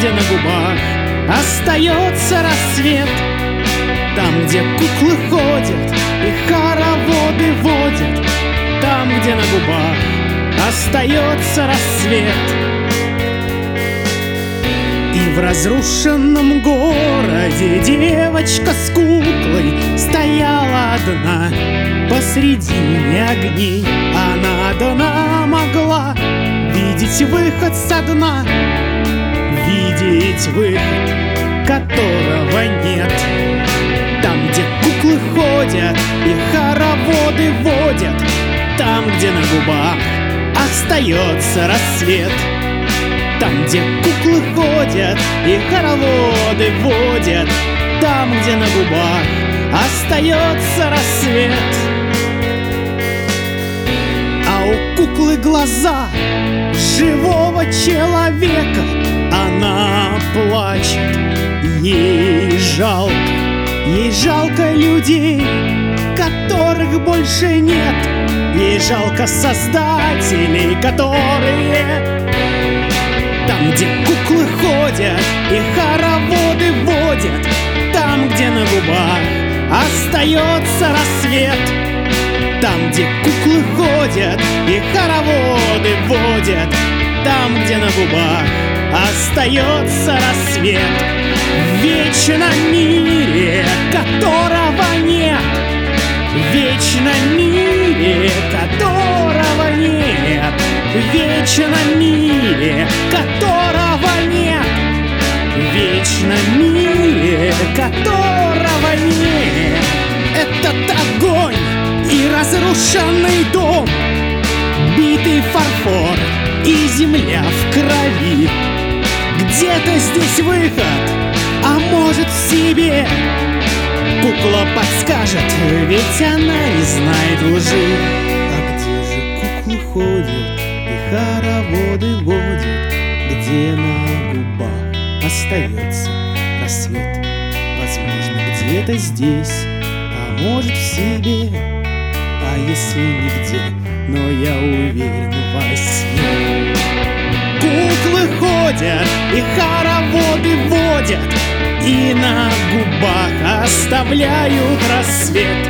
где на губах остается рассвет, там, где куклы ходят и хороводы водят, там, где на губах остается рассвет. И в разрушенном городе девочка с куклой стояла одна посредине огней. Она одна могла видеть выход со дна, видеть выход, которого нет. Там, где куклы ходят и хороводы водят, там, где на губах остается рассвет, там, где куклы ходят и хороводы водят, там, где на губах остается рассвет. А у куклы глаза живого человека, она плачет, ей жалко людей, которых больше нет, ей жалко создателей, которые... Там, где куклы ходят и хороводы водят, там, где на губах остается рассвет, там, где куклы ходят и хороводы водят, там, где на губах остается рассвет. В вечном мире, которого нет, в вечном мире, которого нет, в вечном мире, которого нет, в вечном мире, которого нет. Этот огонь и разрушенный дом, битый фарфор и земля в крови. Где-то здесь выход, а может в себе. Кукла подскажет, ведь она не знает лжи. А где же куклы ходят и хороводы водят, где на губах остается рассвет? Возможно, где-то здесь, а может в себе. А если нигде, но я уверен во сне. Куклы ходят и хороводы водят, и на губах оставляют рассвет.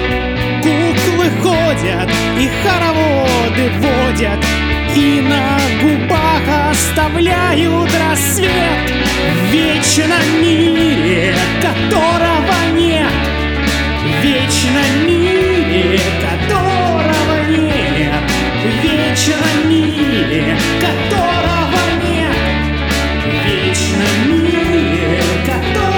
Куклы ходят и хороводы водят, и на губах оставляют рассвет. В вечном мире, которого нет, в вечном мире, которого нет, в вечном мире, которого нет, в вечном мире, которого